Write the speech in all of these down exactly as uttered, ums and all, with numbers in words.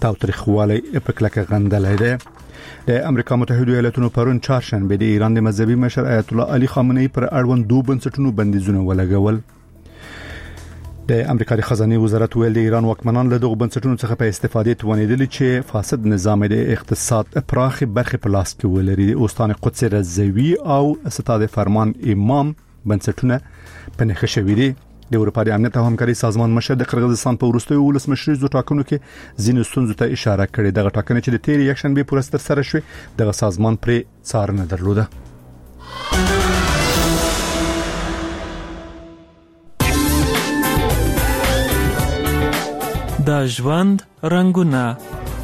تاوتریخوالی په کلکه غندلی دی. د امریکا متحده ایالاتونو پرون چهارشنبه د ایران د مذهبي مشر آیت الله علي خامنه‌ای پر اړوند دوه بنسټونو بندیزونه ولګول. د امریکا د خزانه وزارت ویل د ایران واکمنان له دغه بنسټونو څخه په استفادې توانیدل چې فاسد نظام د اقتصاد پراخي برخه په لاس کې ولري. د اوستان قدس رضوی او ستاد فرمان امام بنسټونه په نخښه شوي دي. د اروپا د امنیت او همکاري سازمان مشر د قرغیزستان په وروستیو ولسمشریزو ټاکنو کې ځینې ستونزو ته اشاره کړې. دغه ټاکنې چې د تیر یکشنبه پورې ترسره شوې دغه سازمان پرې څارنه درلوده. د ژوند رنگونه.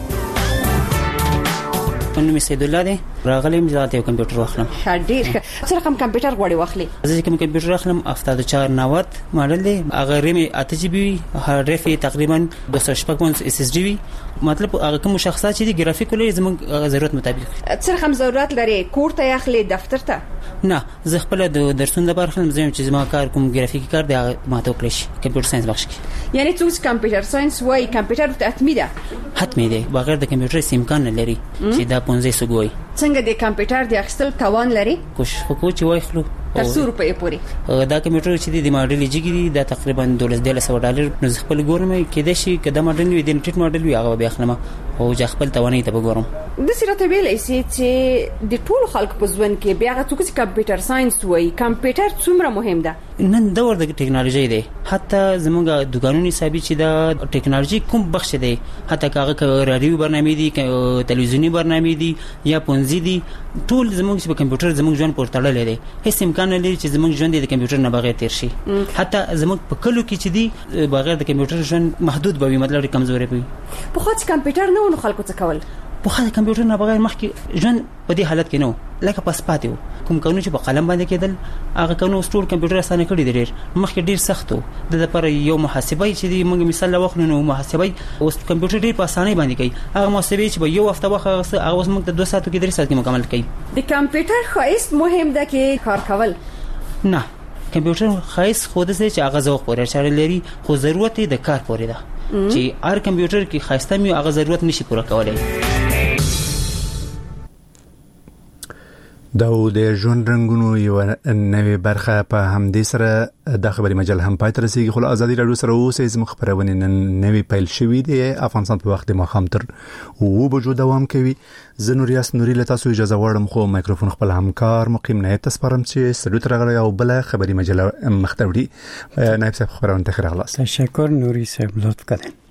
نومي سید الله دی، راغلم ځات یو کمپیوټر واخلم. ډیر ښه. څه رقم کمپیوټر غواړي واخلي؟ زه کوم کمپیوټر واخلم هفتاد و چهار نود ماډل دی. هغه ریم اته جی بي وي، هارد ډرایو تقریبا دوه سوه شپږ اس اس ډي وي. مطلب هغه کوم شخصات چې د ګرافیک لري زموږ ضرورت مطابق. څه رقم ضرورت لري؟ کور ته اخلي دفتر ته؟ نه، زه خپل د درسونو لپاره خپل زم چې زما کار کوم ګرافیکي کار دی ماته وکړي شي کمپیوټر ساينس بخش کې. یعنی څوک کمپیوټر ساينس وای کمپیوټر ته حتمی ده؟ حتمی دی، بغیر د کمپیوټر سیم کار نه لري چې دا پنځه سو ګوي. څنګه د کمپیوټر د اخیستل توان لري؟ کوشش وکړو چې وای خلو تر څو روپۍ پورې. دا کمپیوټر چې د ماډل جګی دا تقریبا دولس سوه ډالر نو خپل ګورم کې د شي کده ماډل وي د انټرنیټ ماډل وي هغه به اخلم او ځ خپل توانې ته وګورم. د سیرته ویلې سي چې د ټول خلکو په ژوند کې بیا څوک چې کمپیوټر ساينس وای کمپیوټر څومره مهم ده؟ نن دور د ټکنالوژي دی، حتی زموږ دکانونو حسابي چې دا ټکنالوژي کوم بخش دی، حتی کاغه رادیو برنامه دي، تلویزیونی برنامه دي یا پونځي دي، ټول زموږ په کمپیوټر زموږ ژوند پورې تړلې دي. هیڅ امکان نه لري چې زموږ ژوند د کمپیوټر نه بغیر تیر شي. حتی زموږ په کلو کې چې دي بغیر د کمپیوټر ژوند محدود به وي، مطلب کمزوري وي. په خو چې کمپیوټر نه ونو خلکو څه کول؟ په خاطر کمپیوټر نه بغیر مخکې ژوند په دې حالت کې نو لکه پس پاتې وو. کوم کارونه چې په قلم باندې کېدل هغه کارونه ټول کمپیوټر اسانه کړی دی. ډیر مخکې ډیر سخت وو. د لپاره یو محاسبه چې دی موږ مثال واخلو نو محاسبه اوس کمپیوټر ډیر په اسانۍ باندې کوي. هغه محاسبه چې په یو هفته وخت هغه اوس موږ د دوه ساعتو کې درې ساعت کې مکمل کوي. د کمپیوټر خاص مهم ده کې کار کول نه. کمپیوټر خاص خود څه چې هغه ذوق پورې چاره لري، خو ضرورت د کار پورې ده چې هر کمپیوټر کې خاصه مې هغه ضرورت نشي پوره کولای. دا د ژوند رنگونو یو نوې برخه په همدې سره د خبري مجله هم پای ته رسیدي. خو ازادي رادیو سره اوسې زموږ خبرونه نن نوې پیل شوې دي. افغانستان په وخت د ماښام تر اوه بجو دوام کوي. زه نوریاس نوري له تاسو اجازه غواړم خو مایکروفون خپل همکار مقیم نه تاسپارم چې سړی ترغړی او بل خبري مجله مختوړي. نایب صاحب خبرونه ته خیر غلاس. تشکر نوري صاحب، لطف کړئ.